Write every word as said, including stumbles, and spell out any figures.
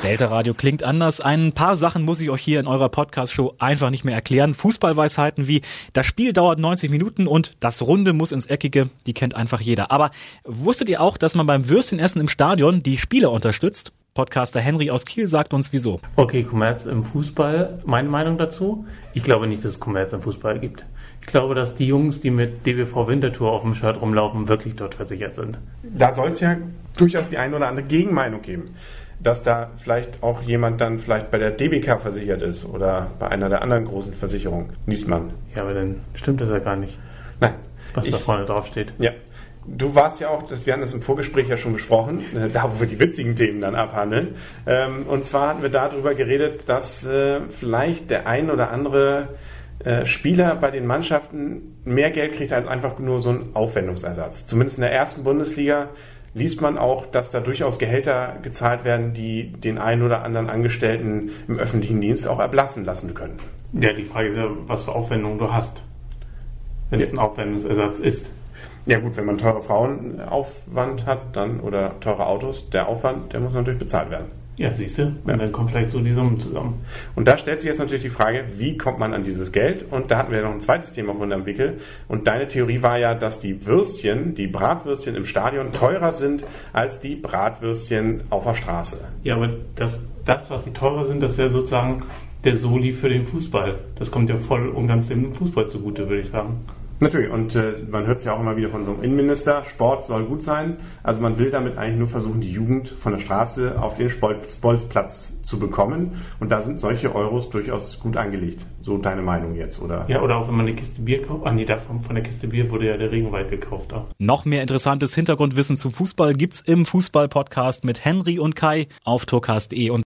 Delta Radio klingt anders. Ein paar Sachen muss ich euch hier in eurer Podcast-Show einfach nicht mehr erklären. Fußballweisheiten wie, das Spiel dauert neunzig Minuten und das Runde muss ins Eckige, die kennt einfach jeder. Aber wusstet ihr auch, dass man beim Würstchenessen im Stadion die Spieler unterstützt? Podcaster Henry aus Kiel sagt uns wieso. Okay, Kommerz im Fußball. Meine Meinung dazu? Ich glaube nicht, dass es Kommerz im Fußball gibt. Ich glaube, dass die Jungs, die mit D B V Winterthur auf dem Shirt rumlaufen, wirklich dort versichert sind. Da soll es ja durchaus die eine oder andere Gegenmeinung geben. Dass da vielleicht auch jemand dann vielleicht bei der D B K versichert ist oder bei einer der anderen großen Versicherungen. Niesmann. Ja, aber dann stimmt das ja gar nicht. Nein. Was ich, da vorne drauf steht. Ja. Du warst ja auch, wir hatten das im Vorgespräch ja schon besprochen, da wo wir die witzigen Themen dann abhandeln. Und zwar hatten wir darüber geredet, dass vielleicht der ein oder andere Spieler bei den Mannschaften mehr Geld kriegt als einfach nur so ein Aufwendungsersatz. Zumindest in der ersten Bundesliga liest man auch, dass da durchaus Gehälter gezahlt werden, die den einen oder anderen Angestellten im öffentlichen Dienst auch erblassen lassen können. Ja, die Frage ist ja, was für Aufwendungen du hast, wenn ja. es ein Aufwendungsersatz ist. Ja gut, wenn man teure Frauenaufwand hat dann oder teure Autos, der Aufwand, der muss natürlich bezahlt werden. Ja, siehst du, und ja. dann kommen vielleicht so die Summen zusammen. Und da stellt sich jetzt natürlich die Frage, wie kommt man an dieses Geld? Und da hatten wir ja noch ein zweites Thema von der Wickel. Und deine Theorie war ja, dass die Würstchen, die Bratwürstchen im Stadion teurer sind als die Bratwürstchen auf der Straße. Ja, aber das, das was die teurer sind, das ist ja sozusagen der Soli für den Fußball. Das kommt ja voll und ganz dem Fußball zugute, würde ich sagen. Natürlich, und äh, man hört es ja auch immer wieder von so einem Innenminister, Sport soll gut sein. Also man will damit eigentlich nur versuchen, die Jugend von der Straße auf den Bolzplatz zu bekommen. Und da sind solche Euros durchaus gut angelegt. So deine Meinung jetzt, oder? Ja, oder auch wenn man eine Kiste Bier kauft. Ah nee, davon, von der Kiste Bier wurde ja der Regenwald gekauft. Auch. Noch mehr interessantes Hintergrundwissen zum Fußball gibt's im Fußball-Podcast mit Henry und Kai auf tourcast punkt de. Und